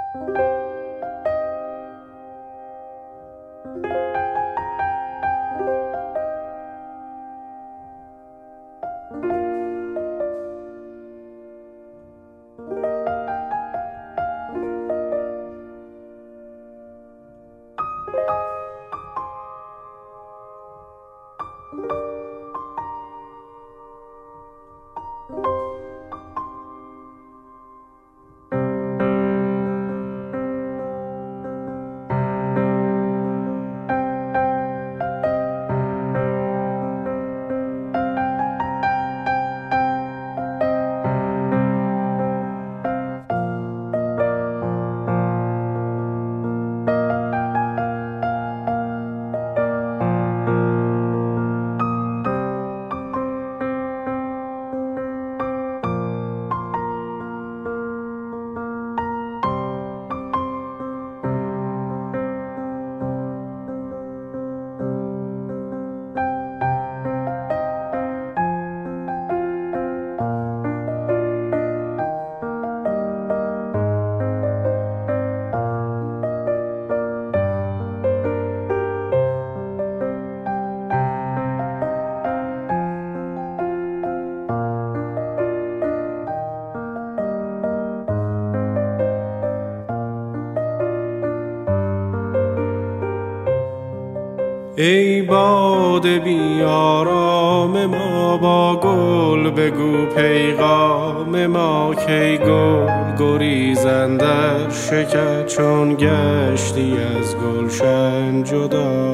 ای باد بیارام ما با گل بگو پیغام ما کی گل گریزندر شکر چون گشتی از گلشن جدا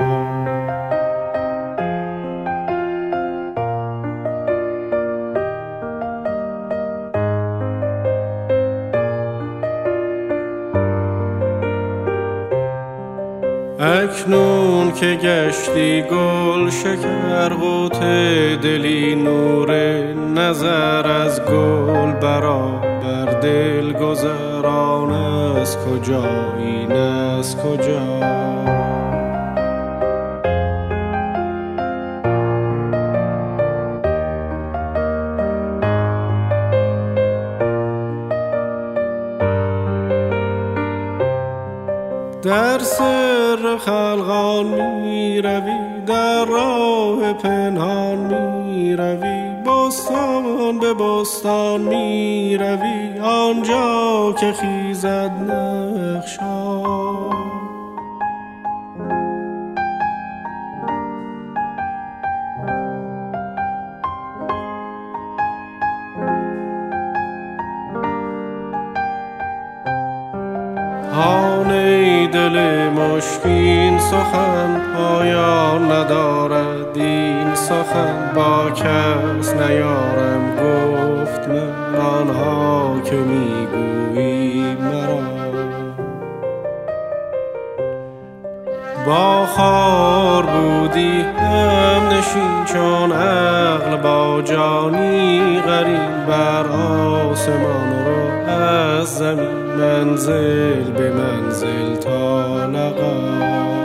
اکنون که گشتی گل شکر قوت دلی نور نظر از گل برابر دل گذران از کجا این از کجا در سر خلقان می روی در راه پنهان می روی بستان به بستان می روی آنجا که خیزد نخشان ای دل مشکین سخن پایان ندارد این سخن با کس نیارم گفت من آنها که میگویی مرا با خار بودی هم نشین چون عقل با جانی غریب بر آسمان رو از زمین منزل به منزل تا لقا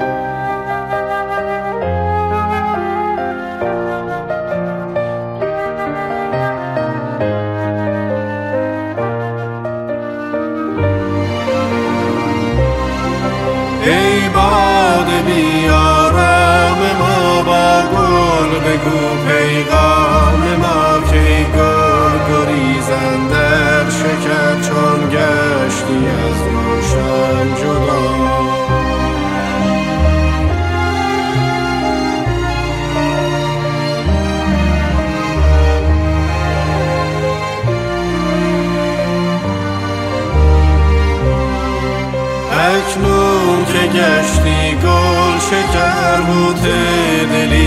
ای باد بیارام ما با گل بگو پیغام ما کی گل گریزندر شکر چون گشتی از روشن جدا اکنون که گشتی گل شکر بوته دلی